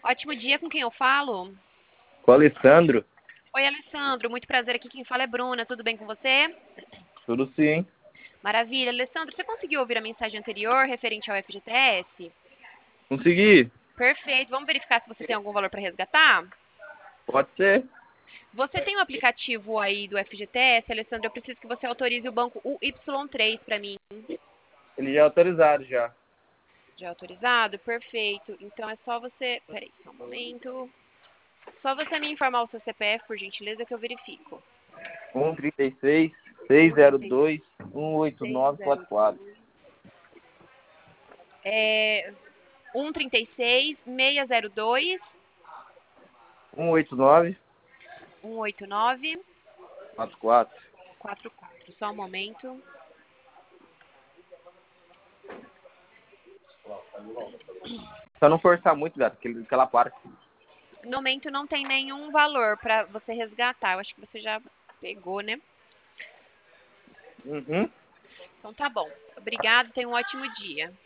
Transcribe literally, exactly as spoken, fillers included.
Ótimo dia, com quem eu falo? Com o Alessandro, Oi, Alessandro, muito prazer aqui. Quem fala é Bruna, tudo bem com você? tudo sim. Maravilha. Alessandro, você conseguiu ouvir a mensagem anterior referente ao F G T S? Consegui? Perfeito. Vamos verificar se você tem algum valor para resgatar? Pode ser. Você tem o aplicativo aí do F G T S, Alessandro? Eu preciso que você autorize o banco U Y três para mim. Ele já é autorizado já. Já autorizado? Perfeito. Então é só você. Peraí, só um momento. Só você me informar o seu C P F, por gentileza, que eu verifico. um trinta e seis, seis zero dois, um oito nove quatro quatro. É, um trinta e seis, seis zero dois, um oito nove um oito nove, quatro quatro. quatro quatro. Só um momento. Só não forçar muito, gato, que, ele- que ela para. No momento não tem nenhum valor para você resgatar. Eu acho que você já pegou, né? Uhum. Então tá bom. Obrigado, tenha um ótimo dia.